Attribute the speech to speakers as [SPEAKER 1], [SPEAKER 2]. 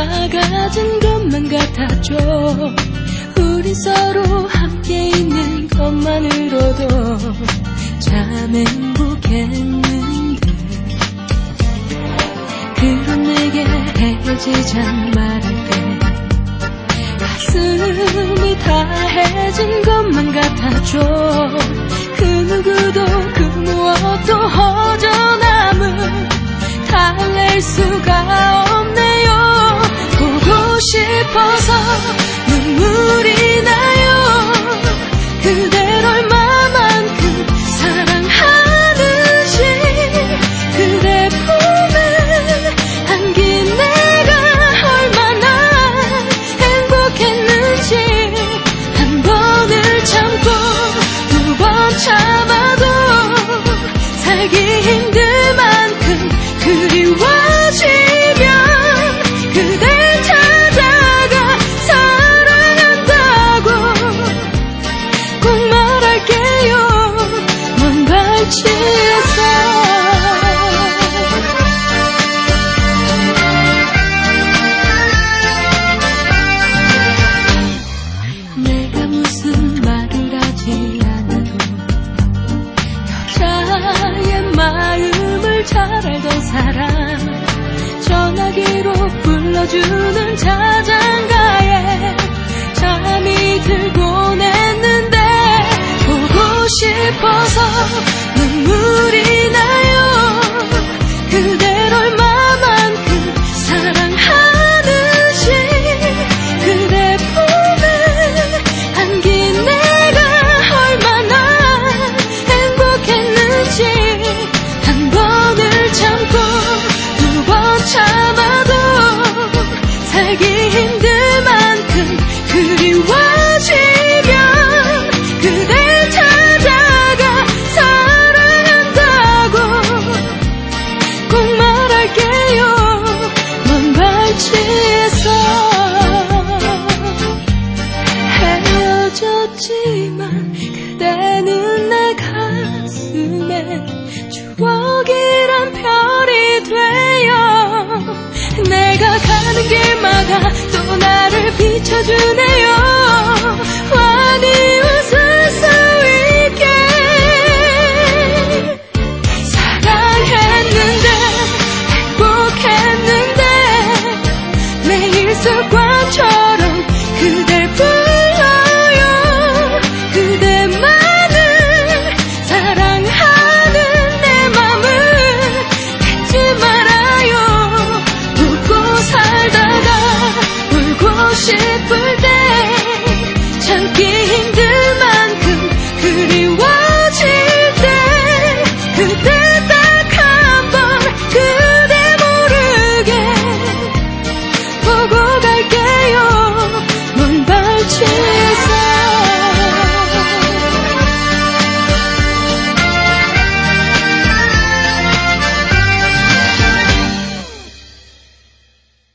[SPEAKER 1] 다 가진 것만 같았죠. 우린 서로 함께 있는 것만으로도 참 행복했는데 그런 내게 헤어지자 말할 때 가슴이 다해진 것만 같았죠. 그 누구도 그 무엇도 허전함을 달랠 수가 없네요. 보고 싶어서 눈물이 나요. 그댈 얼마만큼 사랑하는지 그대 품에 안긴 내가 얼마나 행복했는지 한 번을 참고 두 번 참아도 살기 힘들 만큼 그리워지면 그댈 찾아가 사랑한다고 꼭 말할게요. 먼 발치에서 내가 무슨 말을 하지 않아도 여자의 마음을 잘 알던 사람 전화기로 불러주는 자장가에 잠이 들곤 했는데 보고 싶어서 눈물이 나요. 그댈 얼마만큼 사랑하는지 그대 품에 안긴 내가 얼마나 행복했는지 한 번을 참고 두 번 참아도 살기 힘들 만큼 그리워지면 그댈 찾아가 사랑한다고 꼭 말할게요. 먼 발치에서 헤어졌지만 그대는 내 가슴에 추억이란 별이 되어 내가 가는 길마다 또 나를 비춰주네요.